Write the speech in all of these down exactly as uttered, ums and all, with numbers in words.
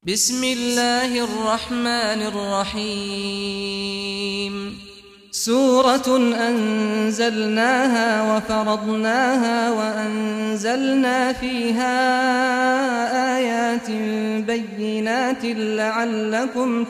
بسم الله الرحمن الرحيم سورة أنزلناها وفرضناها وأنزلنا فيها آيات بينات لعلكم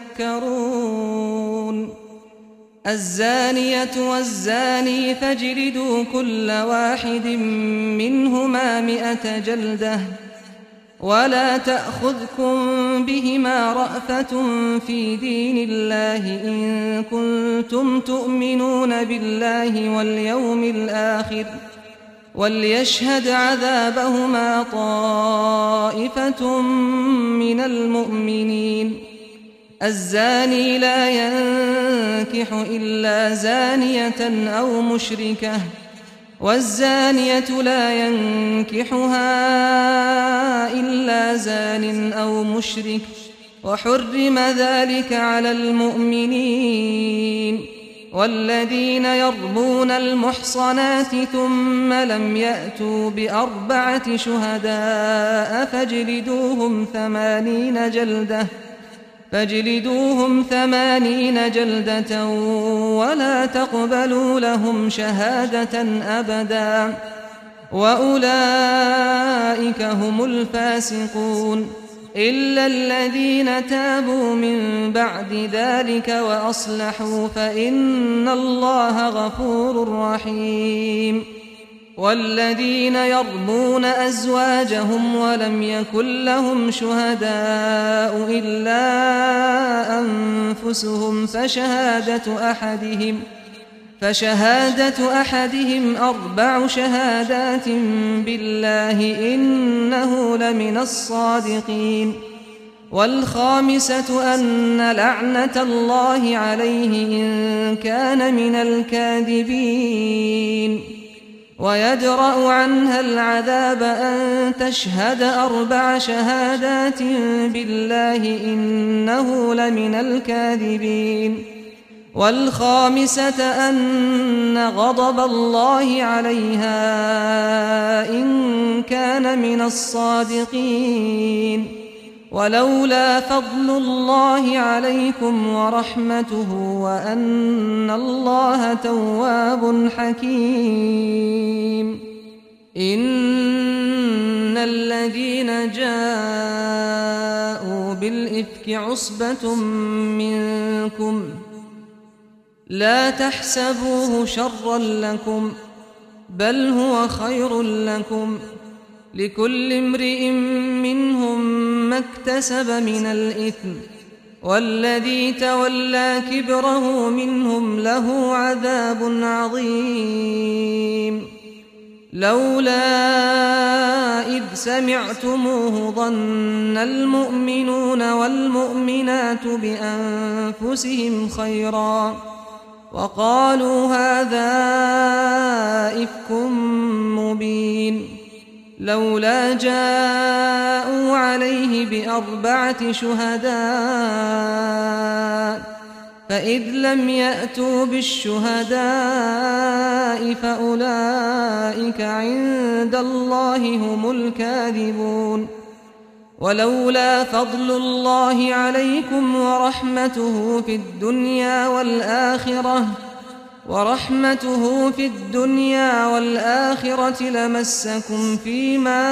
تذكرون الزانية والزاني فاجلدوا كل واحد منهما مئة جلدة ولا تأخذكم بهما رأفة في دين الله إن كنتم تؤمنون بالله واليوم الآخر وليشهد عذابهما طائفة من المؤمنين الزاني لا ينكح إلا زانية أو مشركة والزانية لا ينكحها إلا زان أو مشرك وحرم ذلك على المؤمنين والذين يرمون المحصنات ثم لم يأتوا بأربعة شهداء فاجلدوهم ثمانين جلدة فاجلدوهم ثمانين جلدة ولا تقبلوا لهم شهادة أبدا وأولئك هم الفاسقون إلا الذين تابوا من بعد ذلك وأصلحوا فإن الله غفور رحيم والذين يرمون أزواجهم ولم يكن لهم شهداء إلا أنفسهم فشهادة أحدهم فشهادة أحدهم أربع شهادات بالله إنه لمن الصادقين والخامسة أن لعنة الله عليه إن كان من الكاذبين ويدرأ عنها العذاب أن تشهد أربع شهادات بالله إنه لمن الكاذبين والخامسة أن غضب الله عليها إن كان من الصادقين ولولا فضل الله عليكم ورحمته وأن الله تواب حكيم إن الذين جاءوا بالإفك عصبة منكم لا تحسبوه شرا لكم بل هو خير لكم لكل امرئ منهم ما اكتسب من الإثم والذي تولى كبره منهم له عذاب عظيم لولا إذ سمعتموه ظن المؤمنون والمؤمنات بأنفسهم خيرا وقالوا هذا إفك مبين لولا جاءوا عليه بأربعة شهداء فإذ لم يأتوا بالشهداء فأولئك عند الله هم الكاذبون ولولا فضل الله عليكم ورحمته في الدنيا والآخرة ورحمته في الدنيا والآخرة لمسكم فيما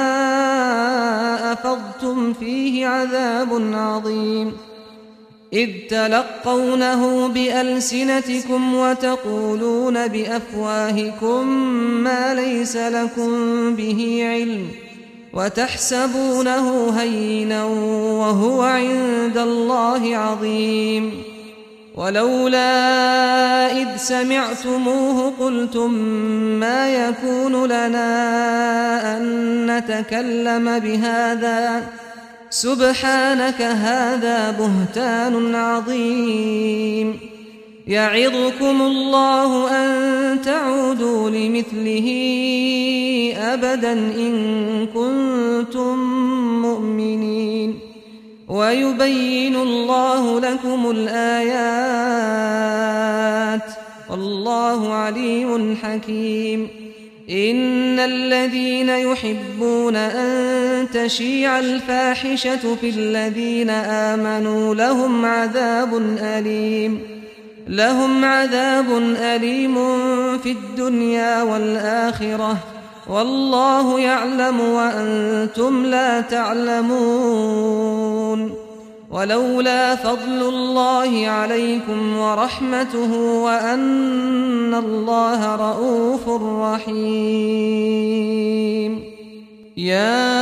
أفضتم فيه عذاب عظيم إذ تلقونه بألسنتكم وتقولون بأفواهكم ما ليس لكم به علم وتحسبونه هينا وهو عند الله عظيم ولولا إذ سمعتموه قلتم ما يكون لنا أن نتكلم بهذا سبحانك هذا بهتان عظيم يعظكم الله أن تعودوا لمثله أبدا إن كنتم مؤمنين ويبين الله لكم الآيات والله عليم حكيم إن الذين يحبون أن تشيع الفاحشة في الذين آمنوا لهم عذاب أليم لهم عذاب أليم في الدنيا والآخرة والله يعلم وأنتم لا تعلمون. ولولا فضل الله عليكم ورحمته وأن الله رؤوف رحيم. يا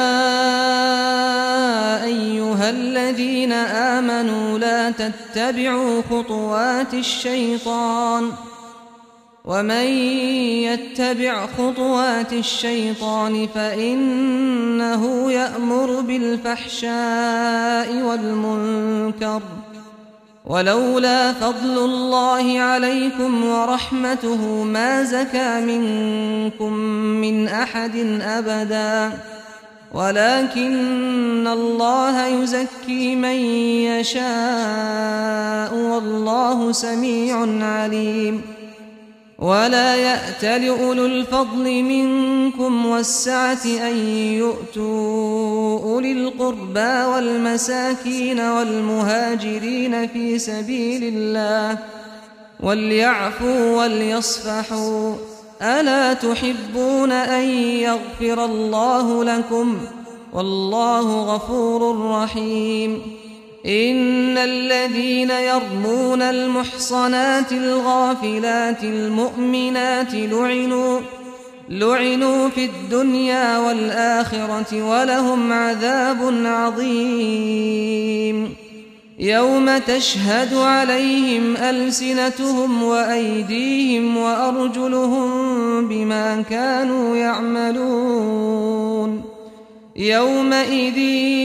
أيها الذين آمنوا لا تتبعوا خطوات الشيطان ومن يتبع خطوات الشيطان فإنه يأمر بالفحشاء والمنكر ولولا فضل الله عليكم ورحمته ما زكى منكم من أحد أبدا ولكن الله يزكي من يشاء والله سميع عليم. ولا يأتل أولو الفضل منكم والسعة أن يؤتوا أولي القربى والمساكين والمهاجرين في سبيل الله وليعفوا وليصفحوا ألا تحبون أن يغفر الله لكم والله غفور رحيم. إن الذين يرمون المحصنات الغافلات المؤمنات لعنوا لعنوا في الدنيا والآخرة ولهم عذاب عظيم. يوم تشهد عليهم ألسنتهم وأيديهم وأرجلهم بما كانوا يعملون يومئذ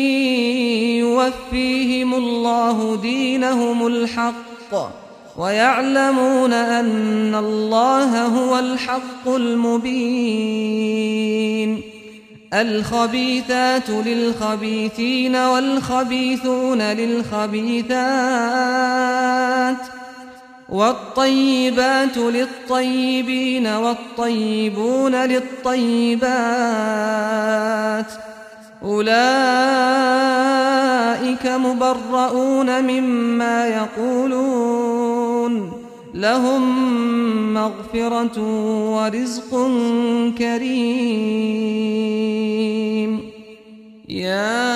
يوفيهم الله دينهم الحق ويعلمون أن الله هو الحق المبين. الخبيثات للخبيثين والخبيثون للخبيثات والطيبات للطيبين والطيبون للطيبات أولئك مبرؤون مما يقولون لهم مغفرة ورزق كريم. يا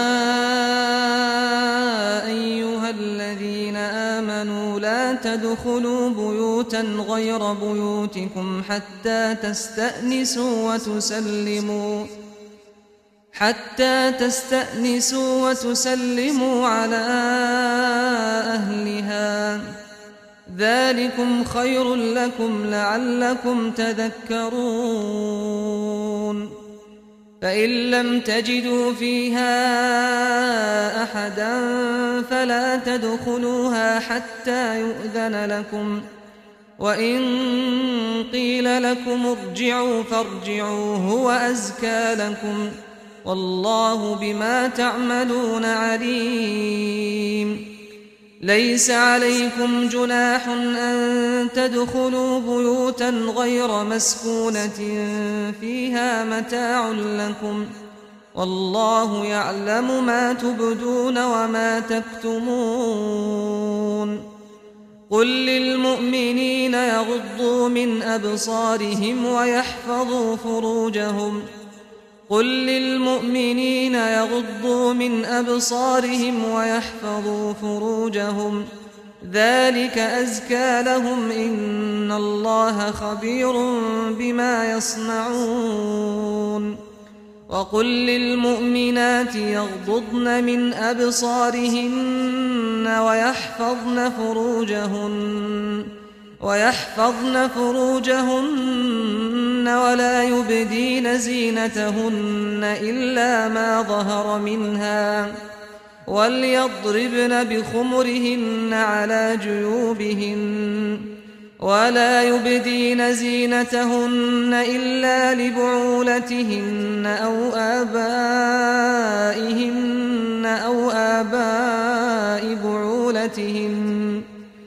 أيها الذين آمنوا لا تدخلوا بيوتا غير بيوتكم حتى تستأنسوا وتسلموا حتى تستأنسوا وتسلموا على أهلها ذلكم خير لكم لعلكم تذكرون. فإن لم تجدوا فيها أحدا فلا تدخلوها حتى يؤذن لكم وإن قيل لكم ارجعوا فارجعوا هو أزكى لكم والله بما تعملون عليم. ليس عليكم جناح أن تدخلوا بيوتا غير مسكونة فيها متاع لكم والله يعلم ما تبدون وما تكتمون. قل للمؤمنين يغضوا من أبصارهم ويحفظوا فروجهم قل للمؤمنين يغضوا من أبصارهم ويحفظوا فروجهم ذلك أزكى لهم إن الله خبير بما يصنعون. وقل للمؤمنات يغضضن من أبصارهن ويحفظن فروجهن ويحفظن فروجهن ولا يبدين زينتهن إلا ما ظهر منها وليضربن بخمرهن على جيوبهن ولا يبدين زينتهن إلا لبعولتهن أو آبائهن أو آباء بعولتهن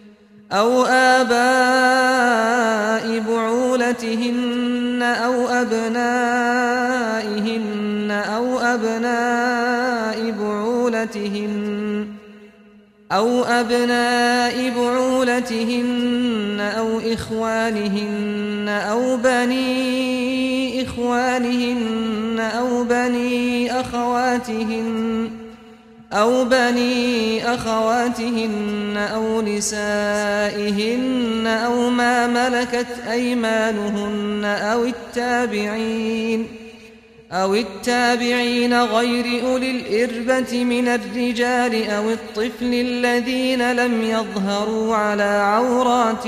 أو آباء بعولتهن أو أبنائهن أبنائهن أو أبناء بعولتهن أو أبناء بعولتهن أو إخوانهن أو بني إخوانهن أو بني أخواتهن أو بني أخواتهن أو نسائهن أو ما ملكت أيمانهن أو التابعين أو التابعين غير أولي الإربة من الرجال أو الطفل الذين لم يظهروا على عورات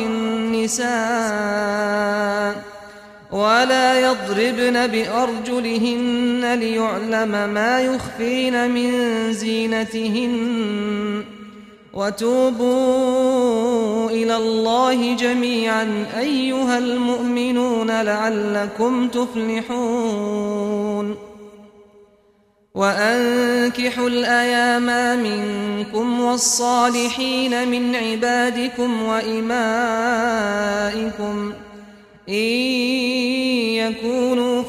النساء ولا يضربن بأرجلهن ليعلم ما يخفين من زينتهن وتوبوا إلى الله جميعا أيها المؤمنون لعلكم تفلحون وأنكحوا الأيام منكم والصالحين من عبادكم وإمائكم إن يكونوا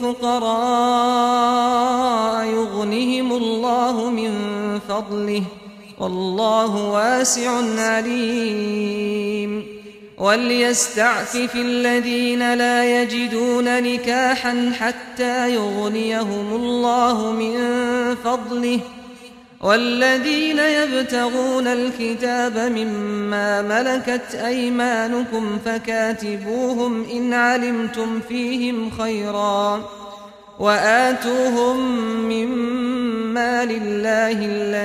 فقراء يغنهم الله من فضله والله واسع عليم وليستعفف الذين لا يجدون نكاحا حتى يغنيهم الله من فضله والذين يبتغون الكتاب مما ملكت أيمانكم فكاتبوهم إن علمتم فيهم خيرا وآتوهم مما لله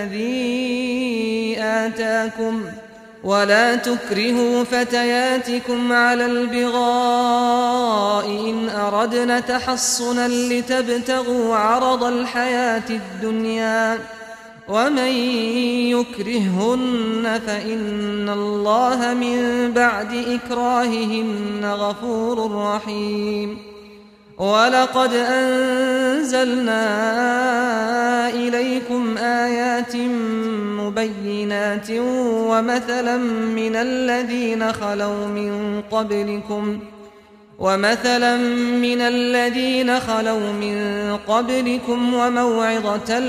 الذي آتاكم ولا تكرهوا فتياتكم على البغاء إن أردنا تحصنا لتبتغوا عرض الحياة الدنيا ومن يكرههن فإن الله من بعد إكراههن غفور رحيم ولقد أنزلنا إليكم آيات مبينات ومثلا من الذين خلوا من قبلكم ومثلا من الذين خلوا من قبلكم وموعظة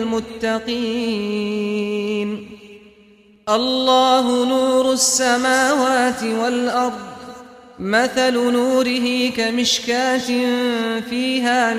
للمتقين الله نور السماوات والأرض مثل نوره كمشكاة فيها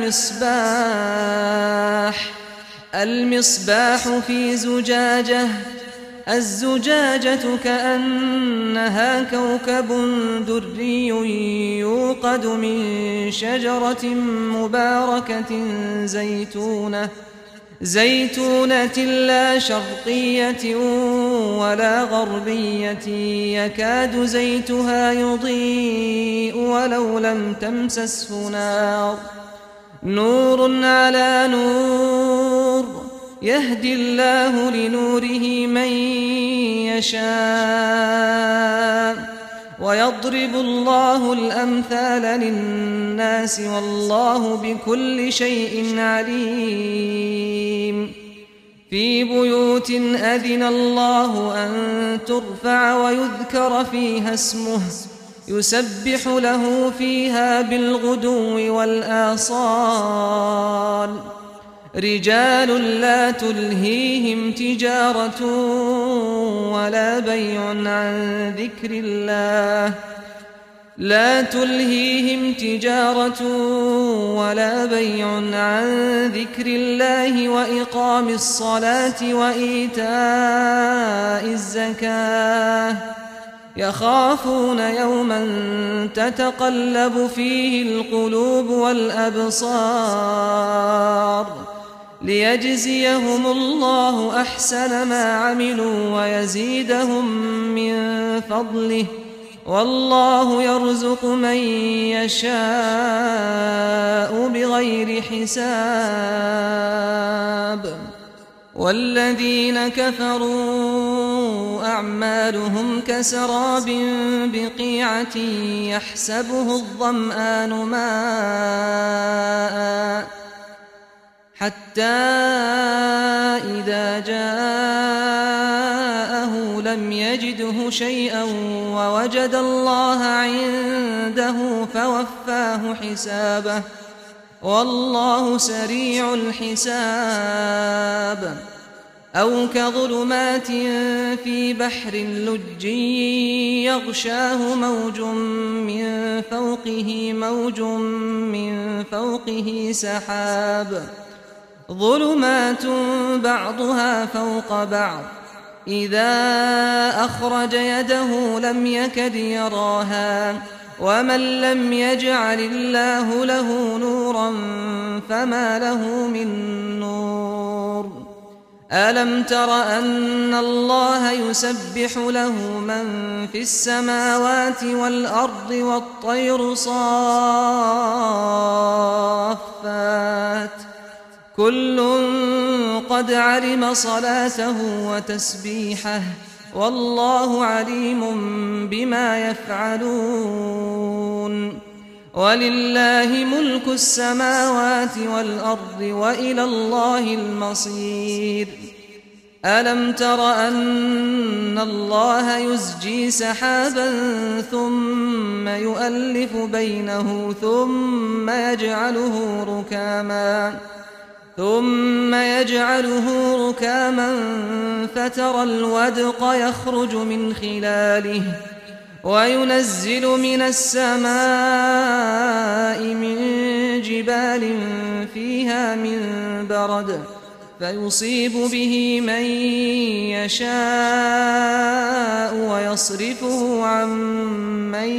مصباح المصباح في زجاجة الزجاجة كأنها كوكب دري يوقد من شجرة مباركة زيتونة زيتونة لا شرقية ولا غربية يكاد زيتها يضيء ولو لم تمسسه نار نور على نور يهدي الله لنوره من يشاء ويضرب الله الأمثال للناس والله بكل شيء عليم في بيوت أذن الله أن ترفع ويذكر فيها اسمه يسبح له فيها بالغدو والآصال رجال لا تلهيهم تجارة ولا بيع عن ذكر الله لا تلهيهم تجارة ولا بيع عن ذكر الله وإقام الصلاة وإيتاء الزكاة يخافون يوما تتقلب فيه القلوب والأبصار ليجزيهم الله أحسن ما عملوا ويزيدهم من فضله والله يرزق من يشاء بغير حساب والذين كفروا أعمالهم كسراب بقيعة يحسبه الظمآن ماء حتى إذا جاءه لم يجده شيئا ووجد الله عنده فوفاه حسابه والله سريع الحساب أو كظلمات في بحر لج يغشاه موج من فوقه موج من فوقه سحاب ظلمات بعضها فوق بعض إذا أخرج يده لم يكد يراها ومن لم يجعل الله له نورا فما له من نور ألم تر أن الله يسبح له من في السماوات والأرض والطير صافات كل قد علم صلاته وتسبيحه والله عليم بما يفعلون ولله ملك السماوات والأرض وإلى الله المصير ألم تر أن الله يزجي سحابا ثم يؤلف بينه ثم يجعله ركاما ثم يجعله ركاما فترى الودق يخرج من خلاله وينزل من السماء من جبال فيها من برد فيصيب به من يشاء ويصرفه عن من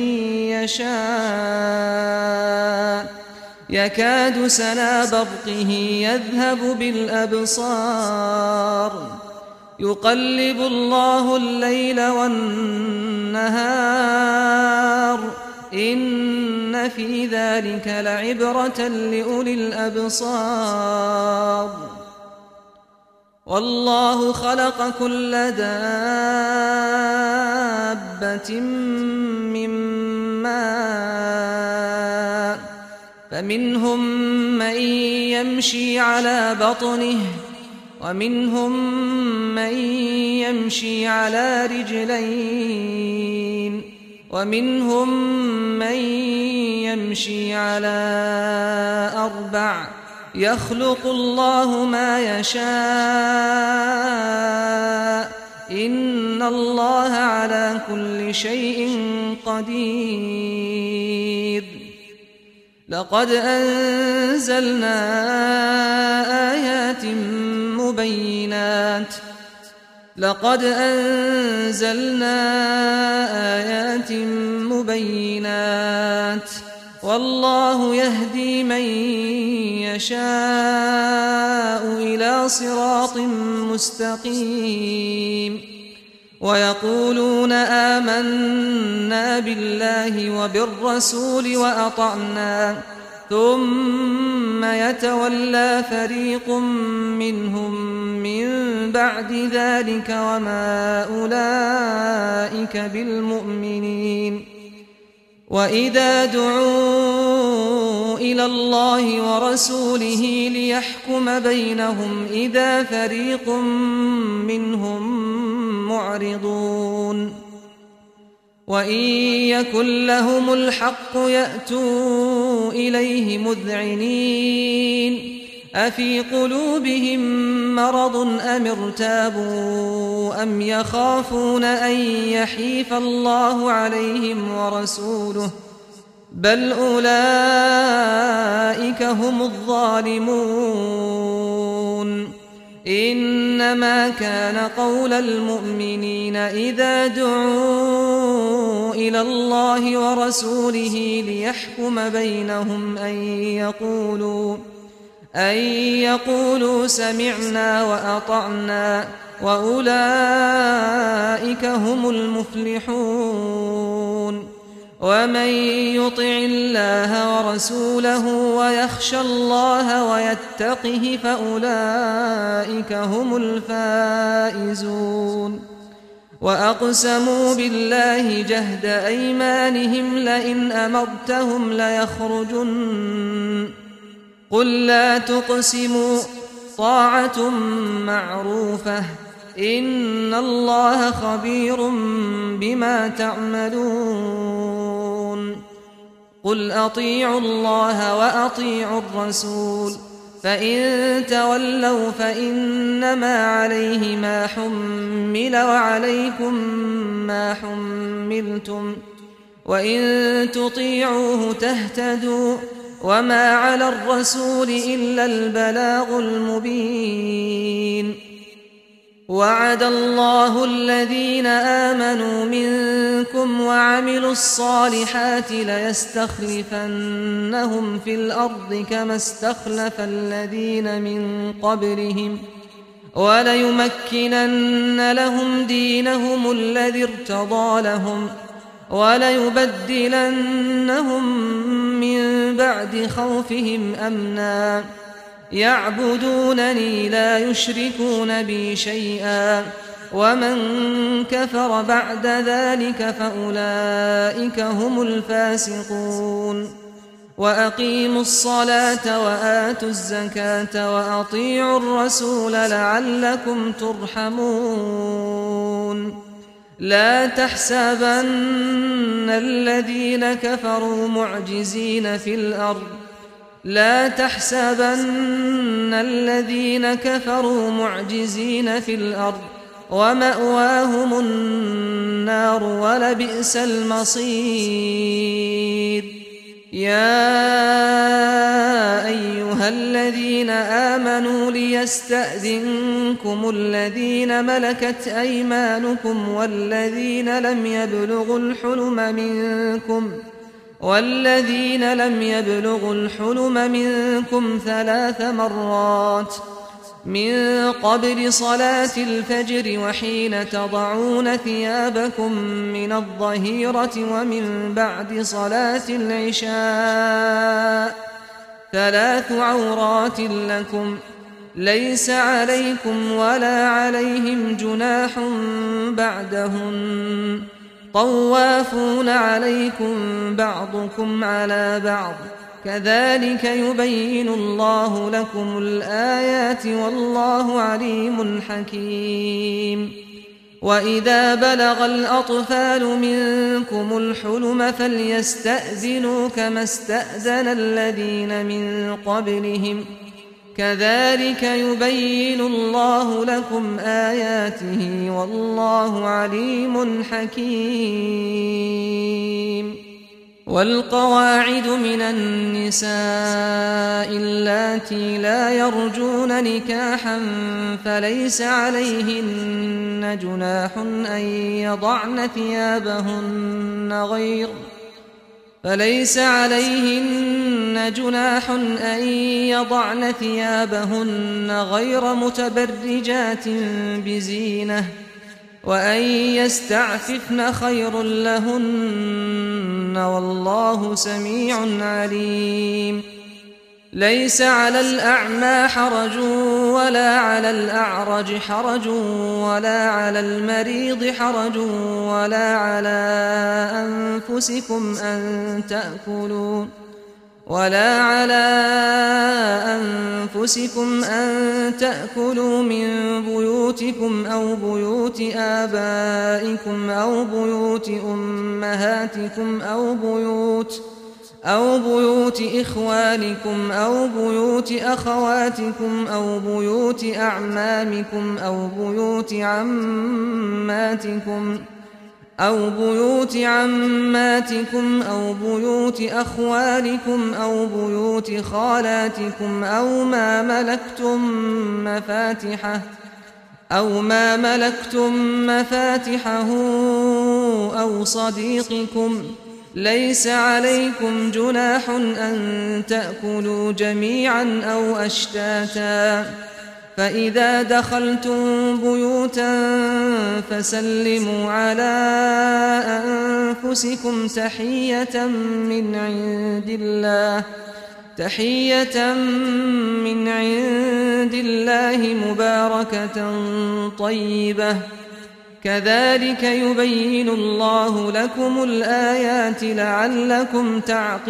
يشاء يكاد سنا برقه يذهب بالأبصار يقلب الله الليل والنهار إن في ذلك لعبرة لأولي الأبصار والله خلق كل دابة من ماء فمنهم من يمشي على بطنه ومنهم من يمشي على رجلين ومنهم من يمشي على أربع يخلق الله ما يشاء إن الله على كل شيء قدير لقد أنزلنا آيات مبينات لقد أنزلنا آيات مبينات والله يهدي من يشاء إلى صراط مستقيم ويقولون آمنا بالله وبالرسول وأطعنا ثم يتولى فريق منهم من بعد ذلك وما أولئك بالمؤمنين وإذا دعوا إلى الله ورسوله ليحكم بينهم إذا فريق منهم معرضون وإن يكن لهم الحق يأتوا إليه مذعنين أفي قلوبهم مرض أم ارتابوا أم يخافون أن يحيف الله عليهم ورسوله بل أولئك هم الظالمون إنما كان قول المؤمنين إذا دعوا إلى الله ورسوله ليحكم بينهم أن يقولوا أن يقولوا سمعنا وأطعنا وأولئك هم المفلحون ومن يطع الله ورسوله ويخشى الله ويتقه فأولئك هم الفائزون وأقسموا بالله جهد أيمانهم لئن أمرتهم ليخرجن قل لا تقسموا طاعة معروفة إن الله خبير بما تعملون قل أطيعوا الله وأطيعوا الرسول فإن تولوا فإنما عليه ما حمل وعليكم ما حملتم وإن تطيعوه تهتدوا وما على الرسول إلا البلاغ المبين وعد الله الذين آمنوا منكم وعملوا الصالحات ليستخلفنهم في الأرض كما استخلف الذين من قبلهم وليمكنن لهم دينهم الذي ارتضى لهم وليبدلنهم من بعد خوفهم أمنا يعبدونني لا يشركون بي شيئا ومن كفر بعد ذلك فأولئك هم الفاسقون وأقيموا الصلاة وآتوا الزكاة وأطيعوا الرسول لعلكم ترحمون لا تحسبن الذين كفروا معجزين في الأرض لا تحسبن الذين كفروا معجزين في الأرض ومأواهم النار ولبئس المصير يا أيها الذين آمنوا ليستأذنكم الذين ملكت أيمانكم والذين لم يبلغوا الحلم منكم والذين لم يبلغوا الحلم منكم ثلاث مرات من قبل صلاة الفجر وحين تضعون ثيابكم من الظهيرة ومن بعد صلاة العشاء ثلاث عورات لكم ليس عليكم ولا عليهم جناح بعدهن طوافون عليكم بعضكم على بعض كذلك يبين الله لكم الآيات والله عليم حكيم وإذا بلغ الأطفال منكم الحلم فليستأذنوا كما استأذن الذين من قبلهم كذلك يبين الله لكم آياته والله عليم حكيم والقواعد من النساء اللاتي لا يرجون نكاحا فليس عليهن جناح أن يضعن ثيابهن غير فليس عليهن جناح أن يضعن ثيابهن غير متبرجات بزينة وأن يستعففن خير لهن والله سميع عليم ليس على الأعمى حرج ولا على الأعرج حرج ولا على المريض حرج ولا على أنفسكم أن تأكلوا ولا على أنفسكم أن تأكلوا من بيوتكم أو بيوت آبائكم أو بيوت أمهاتكم أو بيوت أو بيوت إخوانكم أو بيوت أخواتكم أو بيوت أعمامكم أو بيوت عماتكم أو بيوت عماتكم أو بيوت أخوالكم أو بيوت خالاتكم أو ما ملكتم مفاتحه أو ما ملكتم مفاتحه أو صديقكم ليس عليكم جناح أن تأكلوا جميعا أو أشتاتا فإذا دخلتم بيوتا فسلموا على أنفسكم تحية من عند الله تحية من عند الله مباركة طيبة كذلك يبين الله لكم الآيات لعلكم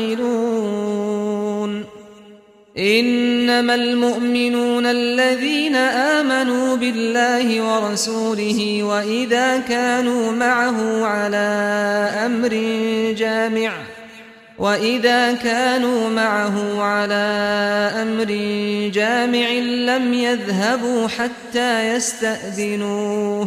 تعقلون إنما المؤمنون الذين آمنوا بالله ورسوله وإذا كانوا معه على أمر جامع وإذا كانوا معه على أمر جامع لم يذهبوا حتى يستأذنوه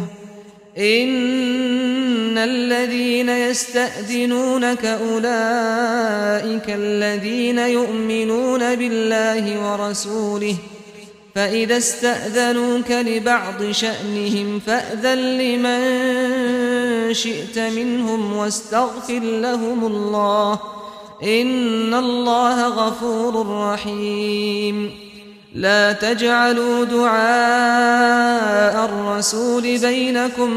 إن الذين يستأذنونك أولئك الذين يؤمنون بالله ورسوله فإذا استأذنوك لبعض شأنهم فأذن لمن شئت منهم واستغفر لهم الله إن الله غفور رحيم لا تجعلوا دعاء الرسول بينكم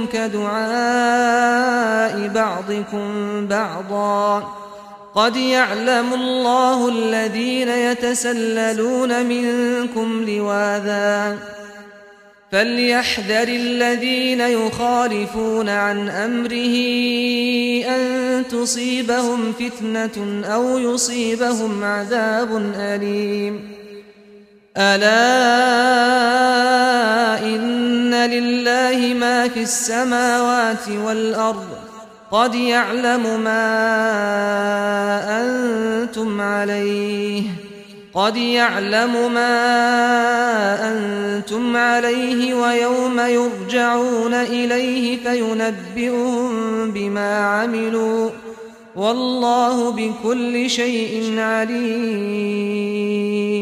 كدعاء بعضكم بعضا قد يعلم الله الذين يتسللون منكم لواذا فليحذر الذين يخالفون عن أمره أن تصيبهم فتنة أو يصيبهم عذاب أليم ألا إن لله ما في السماوات والأرض قد يعلم ما أنتم عليه قد يعلم ما أنتم عليه ويوم يرجعون إليه فينبئهم بما عملوا والله بكل شيء عليم